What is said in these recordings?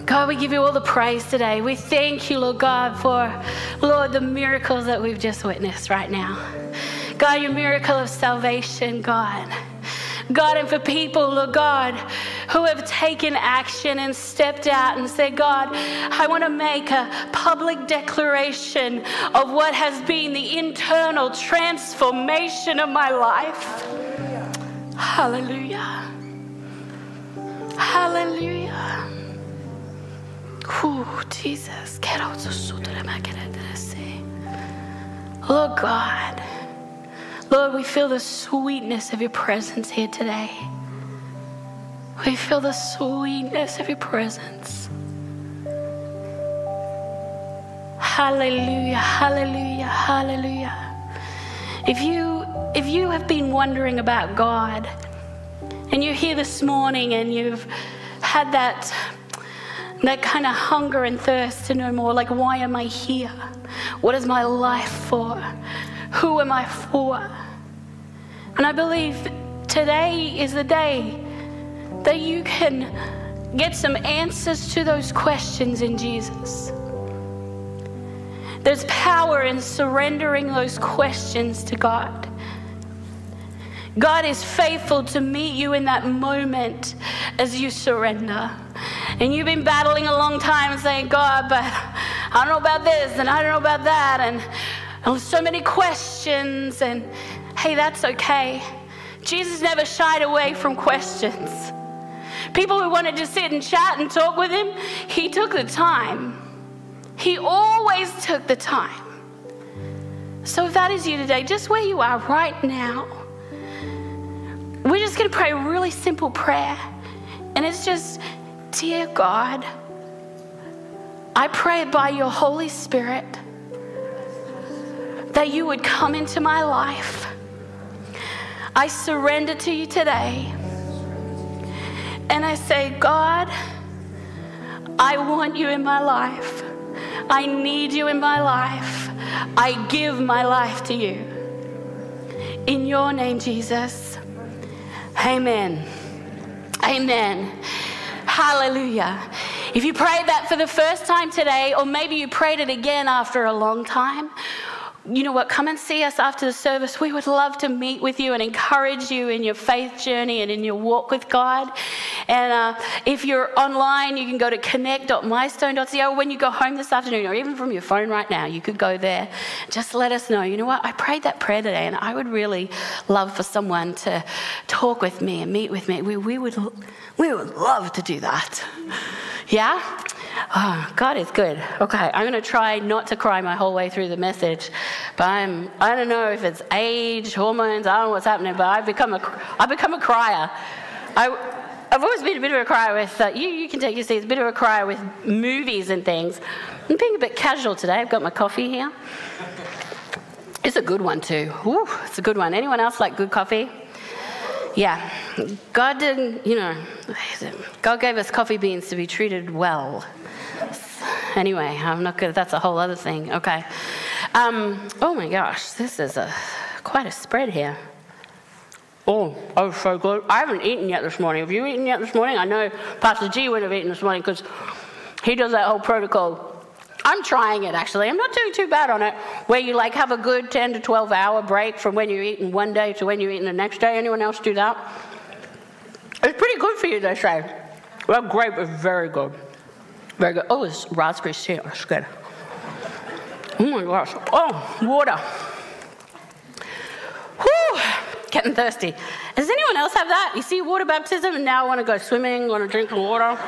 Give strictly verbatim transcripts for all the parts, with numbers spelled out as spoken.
God, we give you all the praise today. We thank you, Lord God, for, Lord, the miracles that we've just witnessed right now. God, your miracle of salvation, God. God, and for people, Lord God, who have taken action and stepped out and said, God, I want to make a public declaration of what has been the internal transformation of my life. Hallelujah. Hallelujah. Oh, Jesus. Lord God, Lord, we feel the sweetness of your presence here today. We feel the sweetness of your presence. Hallelujah, hallelujah, hallelujah. If you, if you have been wondering about God, and you're here this morning and you've had that, that kind of hunger and thirst to know more, like, why am I here? What is my life for? Who am I for? And I believe today is the day that you can get some answers to those questions in Jesus. There's power in surrendering those questions to God. God is faithful to meet you in that moment as you surrender. And you've been battling a long time and saying, God, but I don't know about this and I don't know about that, and, and so many questions. And hey, that's okay. Jesus never shied away from questions. People who wanted to sit and chat and talk with him, he took the time. He always took the time. So if that is you today, just where you are right now, we're just going to pray a really simple prayer. And it's just, dear God, I pray by your Holy Spirit that you would come into my life. I surrender to you today. And I say, God, I want you in my life. I need you in my life. I give my life to you. In your name, Jesus. Amen. Amen. Hallelujah. If you prayed that for the first time today, or maybe you prayed it again after a long time, you know what, come and see us after the service. We would love to meet with you and encourage you in your faith journey and in your walk with God. And uh, if you're online, you can go to connect dot mystone dot co. When you go home this afternoon, or even from your phone right now, you could go there. Just let us know, you know what, I prayed that prayer today and I would really love for someone to talk with me and meet with me. We, we, would, we would love to do that. Yeah? Oh, God is good. Okay, I'm going to try not to cry my whole way through the message, but I'm, I don't know if it's age, hormones, I don't know what's happening, but I've become a, I've become a crier. I, I've always been a bit of a crier with, uh, you, you can take your seats, a bit of a crier with movies and things. I'm being a bit casual today. I've got my coffee here. It's a good one too. Woo, it's a good one. Anyone else like good coffee? Yeah, God didn't, you know, God gave us coffee beans to be treated well. Anyway, I'm not good. That's a whole other thing. Okay. Um, oh my gosh, this is a quite a spread here. Oh, oh, so good. I haven't eaten yet this morning. Have you eaten yet this morning? I know Pastor G would have eaten this morning because he does that whole protocol. I'm trying it, actually. I'm not doing too bad on it, where you like have a good ten to twelve hour break from when you're eating one day to when you're eating the next day. Anyone else do that? It's pretty good for you, they say. Well, grape is very good. Very good. Oh, it's raspberry syrup. That's good. Oh my gosh. Oh, water. Whew. Getting thirsty. Does anyone else have that? You see water baptism and now I want to go swimming, want to drink some water.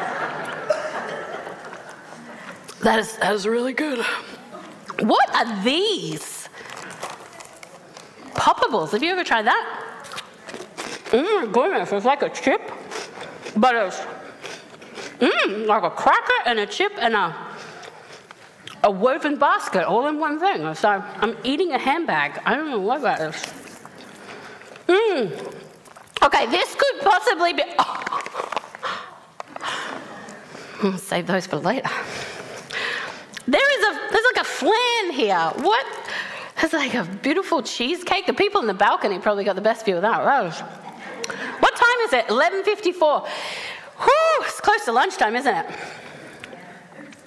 That is, that is really good. What are these? Poppables. Have you ever tried that? Oh my goodness, it's like a chip, but it's mm, like a cracker and a chip and a, a woven basket all in one thing. So I'm eating a handbag. I don't know what that is. Mm. Okay, this could possibly be... Oh. I'll save those for later. There is a, there's like a flan here. What? There's like a beautiful cheesecake. The people in the balcony probably got the best view of that. Rose. What time is it? eleven fifty-four. Whew, it's close to lunchtime, isn't it?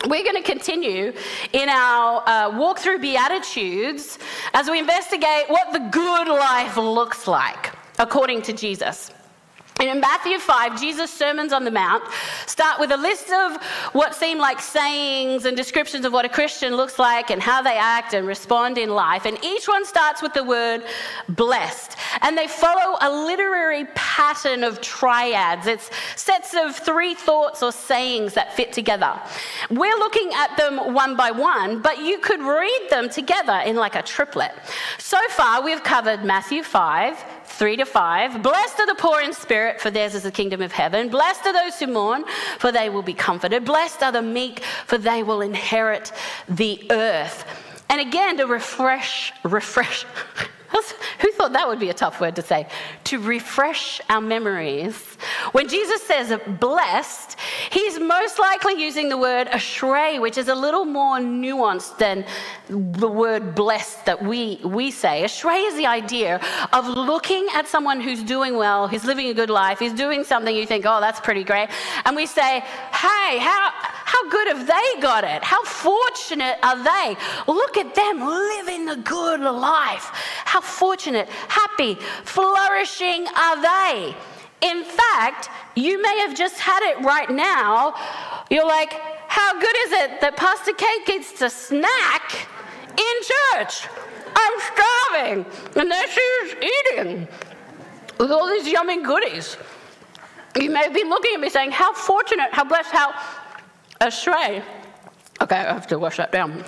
we're going to continue in our uh, walk through Beatitudes as we investigate what the good life looks like according to Jesus. And in Matthew five, Jesus' Sermons on the Mount start with a list of what seem like sayings and descriptions of what a Christian looks like and how they act and respond in life. And each one starts with the word blessed. And they follow a literary pattern of triads. It's sets of three thoughts or sayings that fit together. We're looking at them one by one, but you could read them together in like a triplet. So far, we've covered Matthew five, three to five. Blessed are the poor in spirit, for theirs is the kingdom of heaven. Blessed are those who mourn, for they will be comforted. Blessed are the meek, for they will inherit the earth. And again, to refresh, refresh, who thought that would be a tough word to say? To refresh our memories. When Jesus says blessed, he's most likely using the word ashrei, which is a little more nuanced than the word blessed that we, we say. Ashrei is the idea of looking at someone who's doing well, who's living a good life, who's doing something you think, oh, that's pretty great. And we say, hey, how, how good have they got it? How fortunate are they? Look at them living the good life. How fortunate, happy, flourishing are they? In fact, you may have just had it right now. You're like, how good is it that Pastor Kate gets to snack in church? I'm starving. And there she's eating with all these yummy goodies. You may be looking at me saying, how fortunate, how blessed, how ashrei. Okay, I have to wash that down.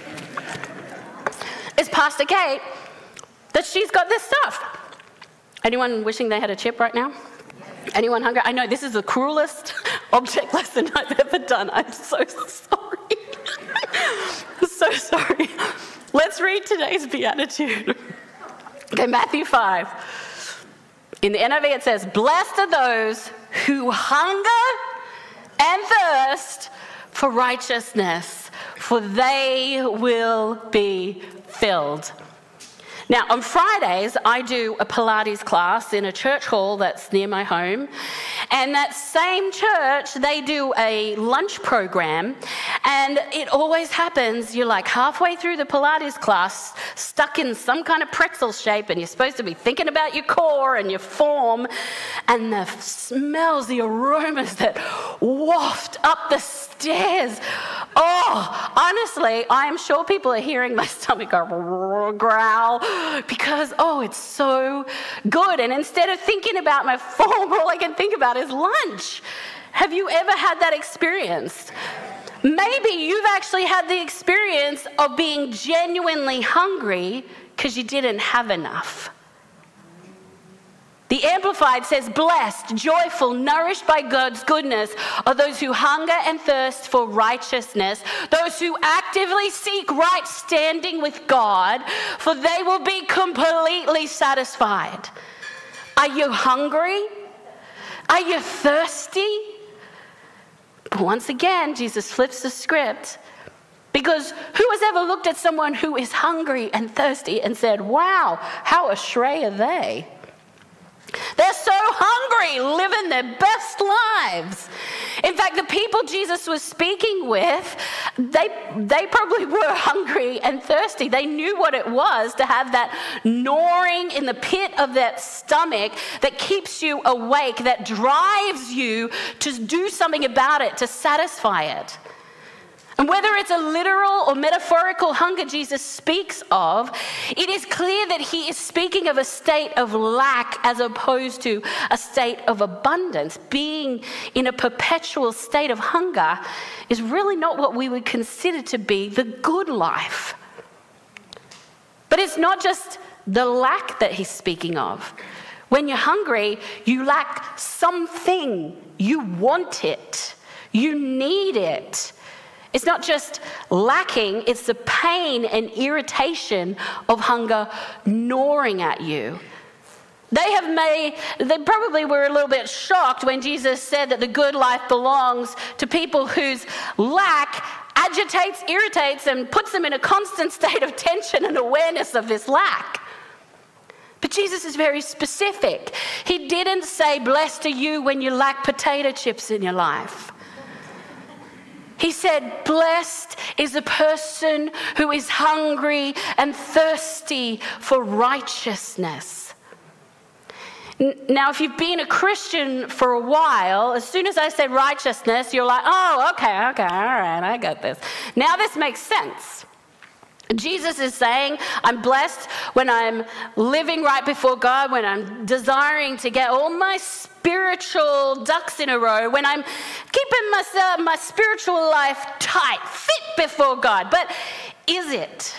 It's Pastor Kate that she's got this stuff. Anyone wishing they had a chip right now? Anyone hungry? I know this is the cruelest object lesson I've ever done. I'm so sorry. So sorry. Let's read today's Beatitude. Okay, Matthew five. In the N I V it says, blessed are those who hunger and thirst for righteousness, for they will be filled. Now, on Fridays, I do a Pilates class in a church hall that's near my home. And that same church, they do a lunch program. And it always happens, you're like halfway through the Pilates class, stuck in some kind of pretzel shape, and you're supposed to be thinking about your core and your form. And the smells, the aromas that waft up the stairs. Oh, honestly, I am sure people are hearing my stomach go growl because, oh, it's so good. And instead of thinking about my form, all I can think about is lunch. Have you ever had that experience? Maybe you've actually had the experience of being genuinely hungry because you didn't have enough. The Amplified says, blessed, joyful, nourished by God's goodness are those who hunger and thirst for righteousness, those who actively seek right standing with God, for they will be completely satisfied. Are you hungry? Are you thirsty? But once again, Jesus flips the script, because who has ever looked at someone who is hungry and thirsty and said, wow, how ashrei are they? They're so hungry, living their best lives. In fact, the people Jesus was speaking with, they, they probably were hungry and thirsty. They knew what it was to have that gnawing in the pit of that stomach that keeps you awake, that drives you to do something about it, to satisfy it. And whether it's a literal or metaphorical hunger Jesus speaks of, it is clear that he is speaking of a state of lack as opposed to a state of abundance. Being in a perpetual state of hunger is really not what we would consider to be the good life. But it's not just the lack that he's speaking of. When you're hungry, you lack something. You want it. You need it. It's not just lacking, it's the pain and irritation of hunger gnawing at you. They have made, they probably were a little bit shocked when Jesus said that the good life belongs to people whose lack agitates, irritates, and puts them in a constant state of tension and awareness of this lack. But Jesus is very specific. He didn't say, blessed are you when you lack potato chips in your life. He said, blessed is the person who is hungry and thirsty for righteousness. Now, if you've been a Christian for a while, as soon as I say righteousness, you're like, oh, okay, okay, all right, I got this. Now this makes sense. Jesus is saying, I'm blessed when I'm living right before God, when I'm desiring to get all my spiritual ducks in a row, when I'm keeping myself, my spiritual life tight, fit before God. But is it?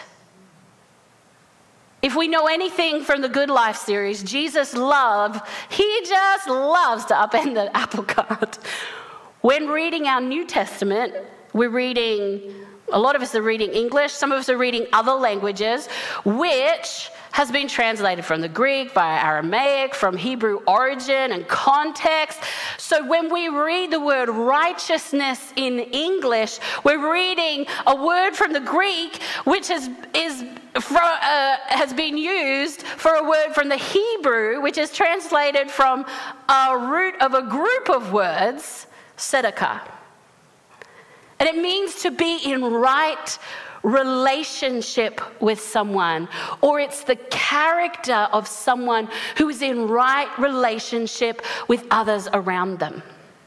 If we know anything from the Good Life series, Jesus loved, he just loves to upend the apple cart. When reading our New Testament, we're reading, a lot of us are reading English, some of us are reading other languages, which has been translated from the Greek, via Aramaic, from Hebrew origin and context. So when we read the word righteousness in English, we're reading a word from the Greek, which is, is for, uh, has been used for a word from the Hebrew, which is translated from a root of a group of words, tzedakah. And it means to be in right relationship with someone, or it's the character of someone who is in right relationship with others around them.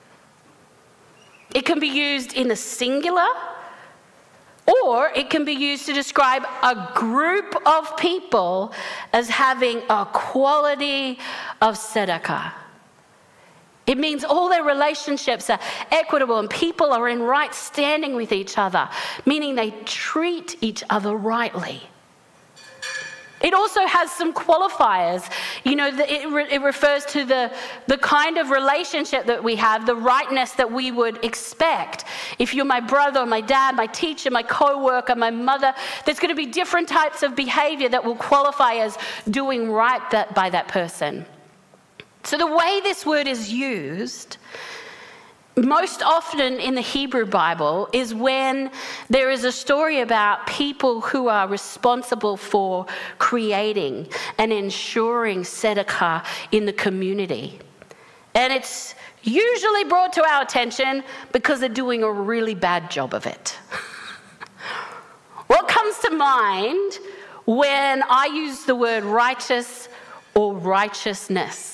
It can be used in the singular, or it can be used to describe a group of people as having a quality of tzedakah. It means all their relationships are equitable and people are in right standing with each other, meaning they treat each other rightly. It also has some qualifiers. You know, the, it, re, it refers to the, the kind of relationship that we have, the rightness that we would expect. If you're my brother, my dad, my teacher, my co-worker, my mother, there's going to be different types of behavior that will qualify as doing right that, by that person. So the way this word is used most often in the Hebrew Bible is when there is a story about people who are responsible for creating and ensuring tzedakah in the community. And it's usually brought to our attention because they're doing a really bad job of it. What comes to mind when I use the word righteous or righteousness?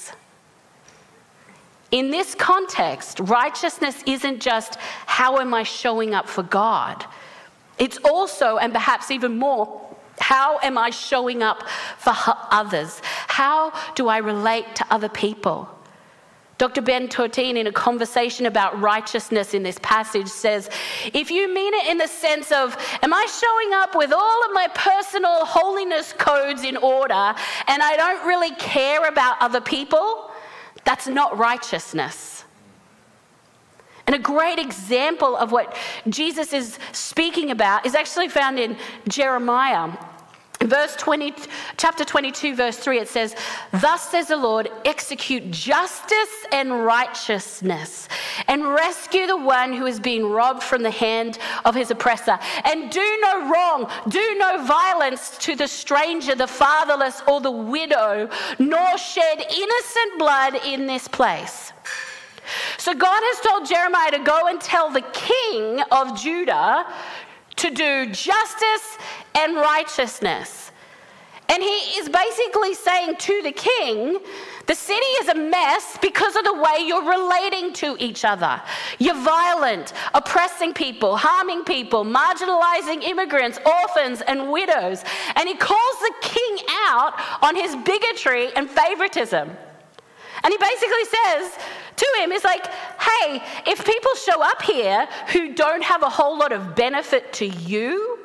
In this context, righteousness isn't just how am I showing up for God. It's also, and perhaps even more, how am I showing up for others? How do I relate to other people? Doctor Ben Tortine, in a conversation about righteousness in this passage, says, if you mean it in the sense of, am I showing up with all of my personal holiness codes in order and I don't really care about other people? That's not righteousness. And a great example of what Jesus is speaking about is actually found in Jeremiah. In verse twenty, chapter twenty-two, verse three, it says, thus says the Lord, execute justice and righteousness, and rescue the one who is being robbed from the hand of his oppressor. And do no wrong, do no violence to the stranger, the fatherless, or the widow, nor shed innocent blood in this place. So God has told Jeremiah to go and tell the king of Judah to do justice and righteousness. And he is basically saying to the king, the city is a mess because of the way you're relating to each other. You're violent, oppressing people, harming people, marginalizing immigrants, orphans, and widows. And he calls the king out on his bigotry and favoritism. And he basically says to him, it's like, hey, if people show up here who don't have a whole lot of benefit to you,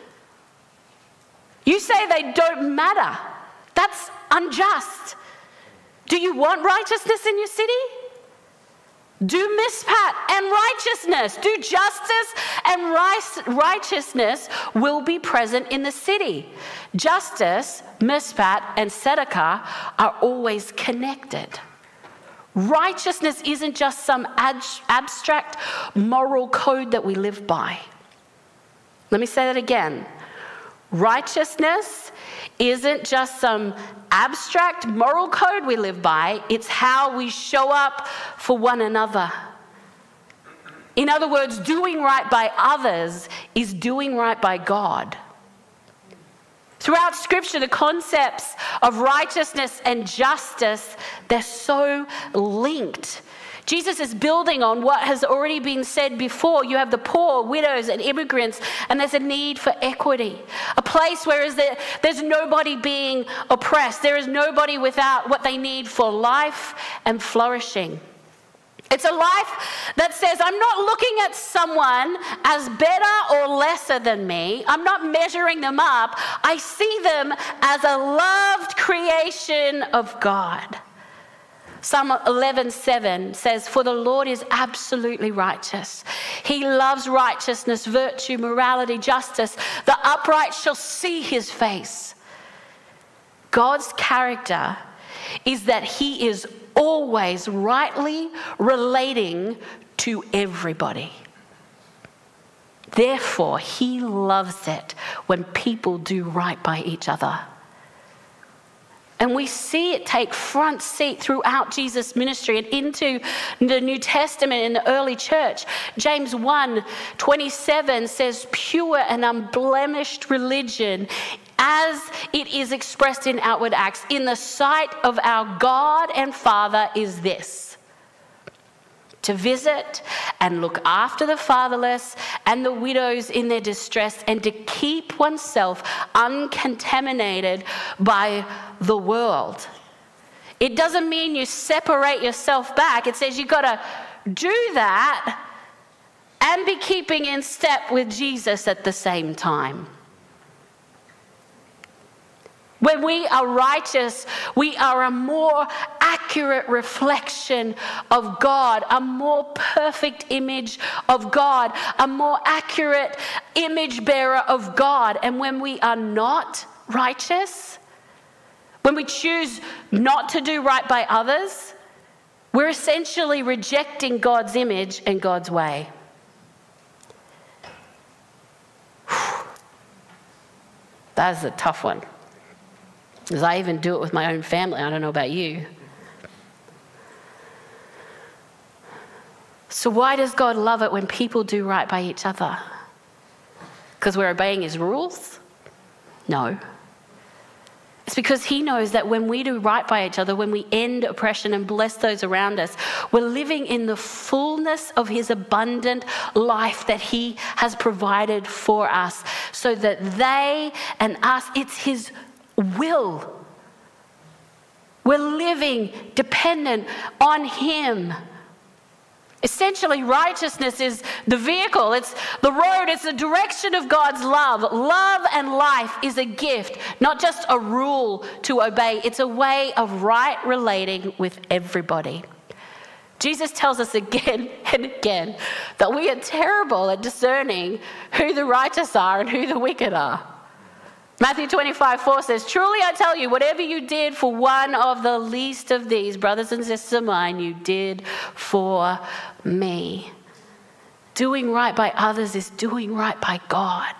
you say they don't matter. That's unjust. Do you want righteousness in your city? Do mishpat and righteousness. Do justice and righteousness will be present in the city. Justice, mishpat, and tzedakah are always connected. Righteousness isn't just some ab- abstract moral code that we live by. Let me say that again. Righteousness isn't just some abstract moral code we live by. It's how we show up for one another. In other words, doing right by others is doing right by God. Throughout Scripture, the concepts of righteousness and justice, they're so linked. Jesus is building on what has already been said before. You have the poor, widows, and immigrants, and there's a need for equity. A place where is there, there's nobody being oppressed. There is nobody without what they need for life and flourishing. It's a life that says, I'm not looking at someone as better or lesser than me. I'm not measuring them up. I see them as a loved creation of God. Psalm eleven seven says, for the Lord is absolutely righteous. He loves righteousness, virtue, morality, justice. The upright shall see his face. God's character is that he is always rightly relating to everybody. Therefore, he loves it when people do right by each other. And we see it take front seat throughout Jesus' ministry and into the New Testament in the early church. James one twenty-seven says, pure and unblemished religion as it is expressed in outward acts in the sight of our God and Father is this: to visit and look after the fatherless and the widows in their distress, and to keep oneself uncontaminated by the world. It doesn't mean you separate yourself back. It says you've got to do that and be keeping in step with Jesus at the same time. When we are righteous, we are a more accurate reflection of God, a more perfect image of God, a more accurate image bearer of God. And when we are not righteous, when we choose not to do right by others, we're essentially rejecting God's image and God's way. That is a tough one. Because I even do it with my own family. I don't know about you. So why does God love it when people do right by each other? Because we're obeying his rules? No. It's because he knows that when we do right by each other, when we end oppression and bless those around us, we're living in the fullness of his abundant life that he has provided for us, so that they and us, it's his will. We're living dependent on him. Essentially, righteousness is the vehicle, it's the road, it's the direction of God's love. Love and life is a gift, not just a rule to obey. It's a way of right relating with everybody. Jesus tells us again and again that we are terrible at discerning who the righteous are and who the wicked are. Matthew twenty-five four says, truly I tell you, whatever you did for one of the least of these brothers and sisters of mine, you did for me. Doing right by others is doing right by God.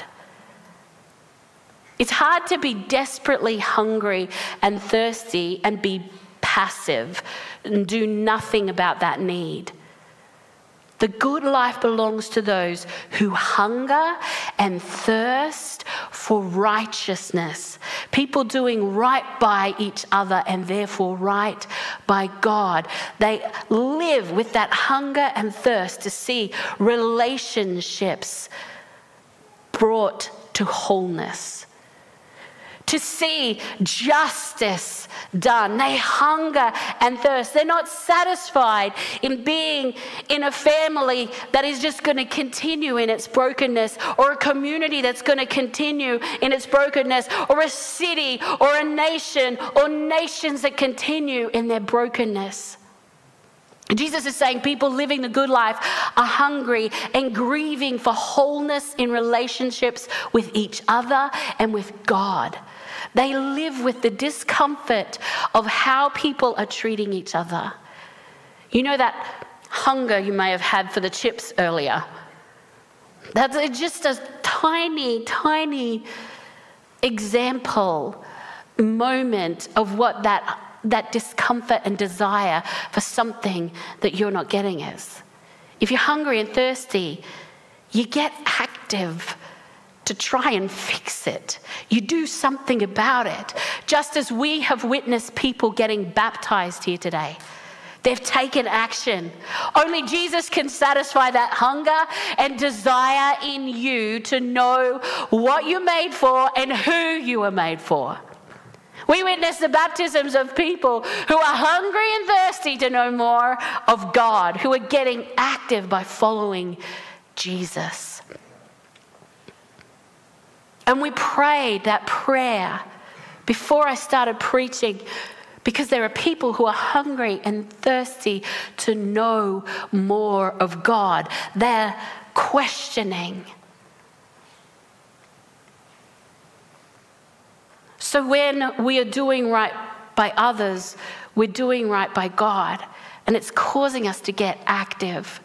It's hard to be desperately hungry and thirsty and be passive and do nothing about that need. The good life belongs to those who hunger and thirst for righteousness. People doing right by each other and therefore right by God. They live with that hunger and thirst to see relationships brought to wholeness, to see justice done. They hunger and thirst. They're not satisfied in being in a family that is just going to continue in its brokenness, or a community that's going to continue in its brokenness, or a city or a nation or nations that continue in their brokenness. Jesus is saying people living the good life are hungry and grieving for wholeness in relationships with each other and with God. They live with the discomfort of how people are treating each other. You know that hunger you may have had for the chips earlier? That's just a tiny, tiny example, moment of what that, that discomfort and desire for something that you're not getting is. If you're hungry and thirsty, you get active to try and fix it. You do something about it. Just as we have witnessed people getting baptized here today. They've taken action. Only Jesus can satisfy that hunger and desire in you to know what you're made for and who you are made for. We witness the baptisms of people who are hungry and thirsty to know more of God, who are getting active by following Jesus. And we prayed that prayer before I started preaching, because there are people who are hungry and thirsty to know more of God. They're questioning. So when we are doing right by others, we're doing right by God, and it's causing us to get active.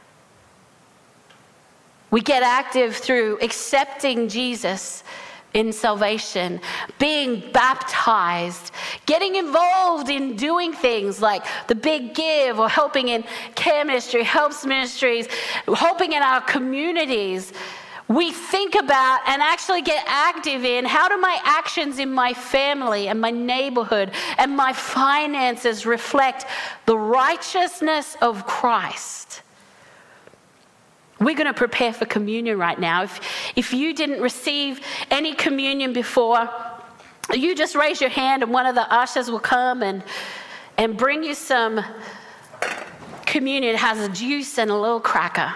We get active through accepting Jesus in salvation, being baptized, getting involved in doing things like the Big Give, or helping in care ministry, helps ministries, helping in our communities. We think about and actually get active in, how do my actions in my family and my neighborhood and my finances reflect the righteousness of Christ? We're going to prepare for communion right now. If, if you didn't receive any communion before, you just raise your hand and one of the ushers will come and, and bring you some communion. It has a juice and a little cracker.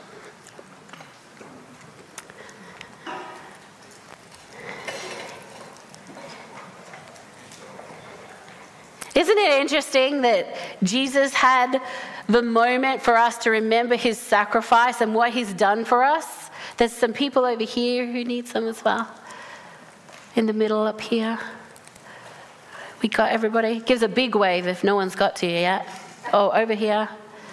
Isn't it interesting that Jesus had the moment for us to remember his sacrifice and what he's done for us? There's some people over here who need some as well. In the middle up here. We got everybody. Gives a big wave if no one's got to you yet. Oh, over here.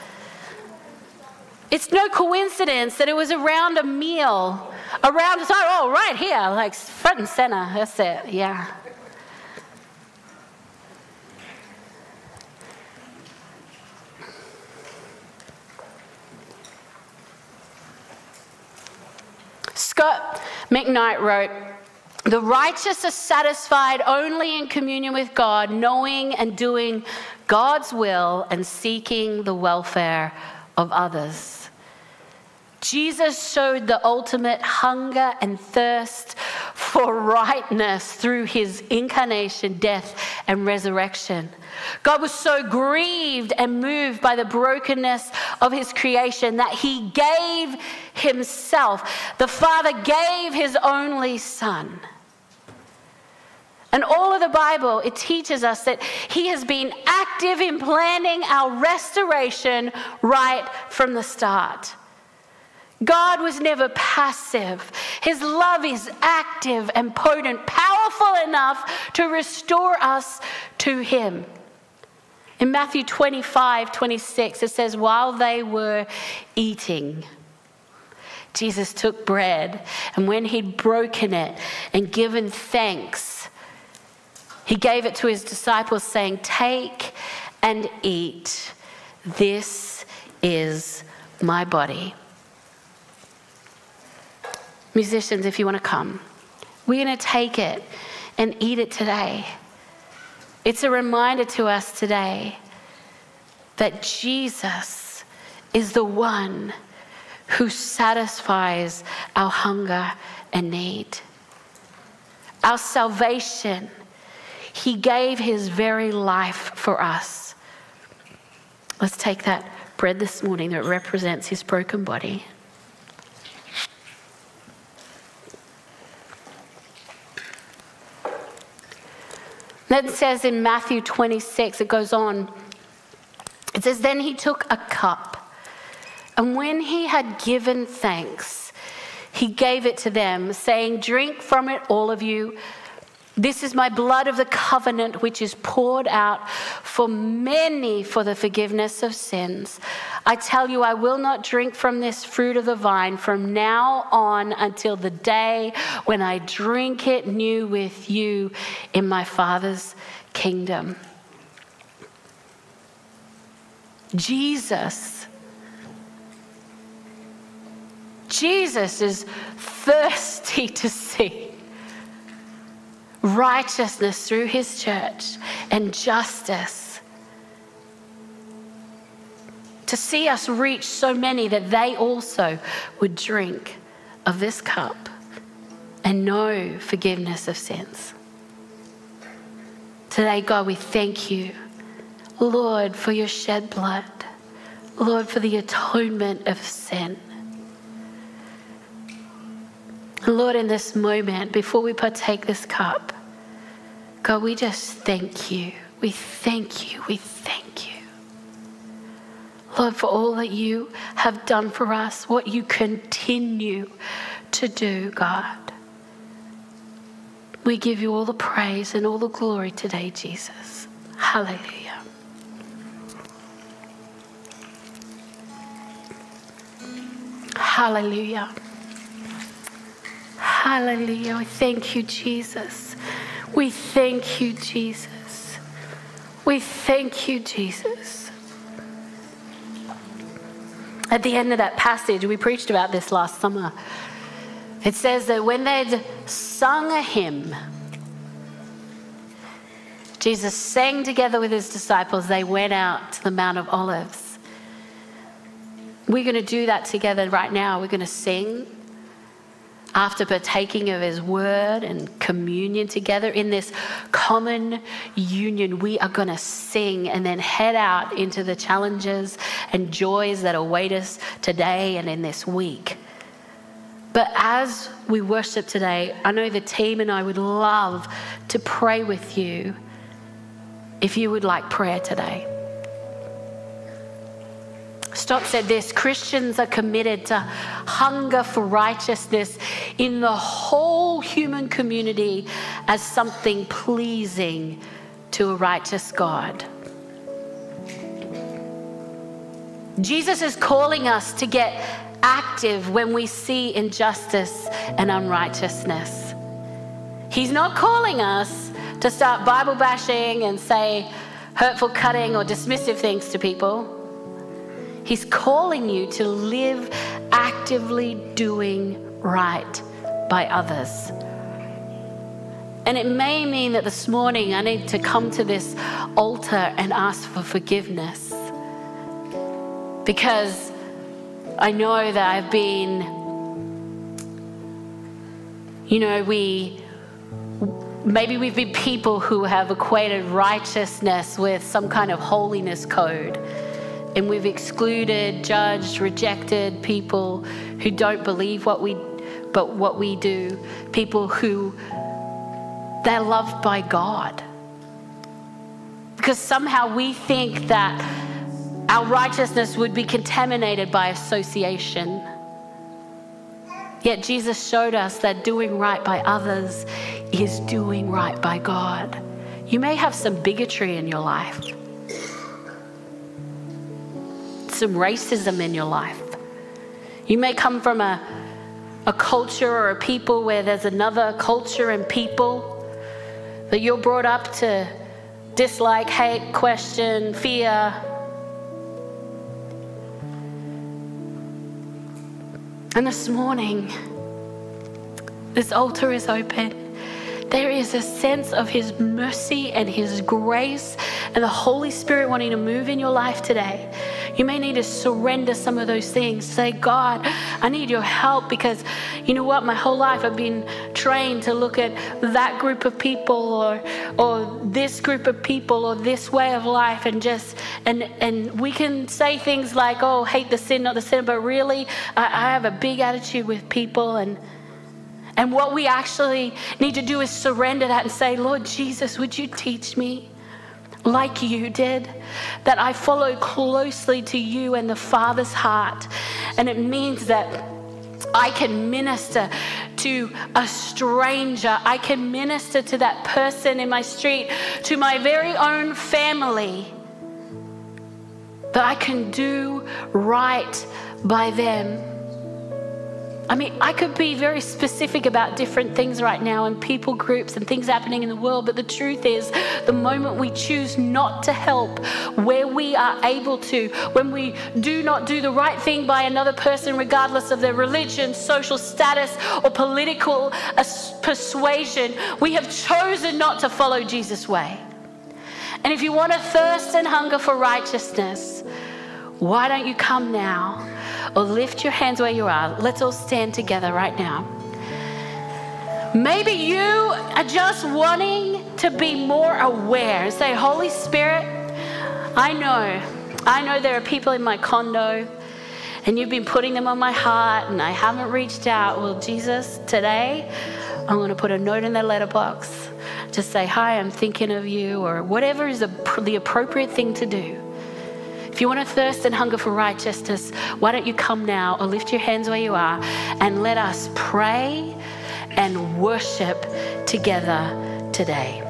It's no coincidence that it was around a meal. Around, oh, right here, like front and center. That's it, yeah. Scott McKnight wrote, "The righteous are satisfied only in communion with God, knowing and doing God's will and seeking the welfare of others." Jesus showed the ultimate hunger and thirst for rightness through his incarnation, death, and resurrection. God was so grieved and moved by the brokenness of his creation that he gave himself. The Father gave his only Son. And all of the Bible, it teaches us that he has been active in planning our restoration right from the start. God was never passive. His love is active and potent, powerful enough to restore us to him. In Matthew twenty-five, twenty-six, it says, while they were eating, Jesus took bread, and when he'd broken it and given thanks, he gave it to his disciples, saying, "Take and eat. This is my body." Musicians, if you want to come, we're going to take it and eat it today. It's a reminder to us today that Jesus is the one who satisfies our hunger and need. Our salvation, he gave his very life for us. Let's take that bread this morning that represents his broken body. Then it says in Matthew twenty-six, it goes on. It says, then he took a cup, and when he had given thanks, he gave it to them, saying, "Drink from it, all of you. This is my blood of the covenant, which is poured out for many for the forgiveness of sins. I tell you, I will not drink from this fruit of the vine from now on until the day when I drink it new with you in my Father's kingdom." Jesus is thirsty to see righteousness through his church and justice. To see us reach so many that they also would drink of this cup and know forgiveness of sins. Today, God, we thank you, Lord, for your shed blood. Lord, for the atonement of sin. Lord, in this moment, before we partake this cup, God, we just thank you. We thank you. We thank you. Lord, for all that you have done for us, what you continue to do, God. We give you all the praise and all the glory today, Jesus. Hallelujah. Hallelujah. Hallelujah. We thank you, Jesus. We thank you, Jesus. We thank you, Jesus. At the end of that passage, we preached about this last summer. It says that when they'd sung a hymn, Jesus sang together with his disciples, they went out to the Mount of Olives. We're going to do that together right now. We're going to sing after partaking of his word and communion together in this common union. We are going to sing and then head out into the challenges and joys that await us today and in this week. But as we worship today, I know the team and I would love to pray with you if you would like prayer today. Stott said this: Christians are committed to hunger for righteousness in the whole human community as something pleasing to a righteous God. Jesus is calling us to get active when we see injustice and unrighteousness. He's not calling us to start Bible bashing and say hurtful, cutting, or dismissive things to people. He's calling you to live actively doing right by others. And it may mean that this morning I need to come to this altar and ask for forgiveness, because I know that I've been, you know, we, maybe we've been people who have equated righteousness with some kind of holiness code. And we've excluded, judged, rejected people who don't believe what we, but what we do. People who, they're loved by God. Because somehow we think that our righteousness would be contaminated by association. Yet Jesus showed us that doing right by others is doing right by God. You may have some bigotry in your life, some racism in your life. You may come from a, a culture or a people where there's another culture and people that you're brought up to dislike, hate, question, fear. And this morning, this altar is open. There is a sense of his mercy and his grace and the Holy Spirit wanting to move in your life today. You may need to surrender some of those things. Say, God, I need your help, because you know what? My whole life I've been trained to look at that group of people or or this group of people or this way of life and just, and, and we can say things like, oh, hate the sin, not the sin, but really I, I have a big attitude with people. And And what we actually need to do is surrender that and say, Lord Jesus, would you teach me like you did, that I follow closely to you and the Father's heart. And it means that I can minister to a stranger. I can minister to that person in my street, to my very own family. That I can do right by them. I mean, I could be very specific about different things right now and people groups and things happening in the world, but the truth is, the moment we choose not to help where we are able to, when we do not do the right thing by another person, regardless of their religion, social status, or political persuasion, we have chosen not to follow Jesus' way. And if you want to thirst and hunger for righteousness, why don't you come now? Or lift your hands where you are. Let's all stand together right now. Maybe you are just wanting to be more aware and say, Holy Spirit, I know, I know there are people in my condo and you've been putting them on my heart and I haven't reached out. Well, Jesus, today I'm going to put a note in their letterbox. Just say, hi, I'm thinking of you, or whatever is the, the appropriate thing to do. If you want to thirst and hunger for righteousness, why don't you come now or lift your hands where you are and let us pray and worship together today.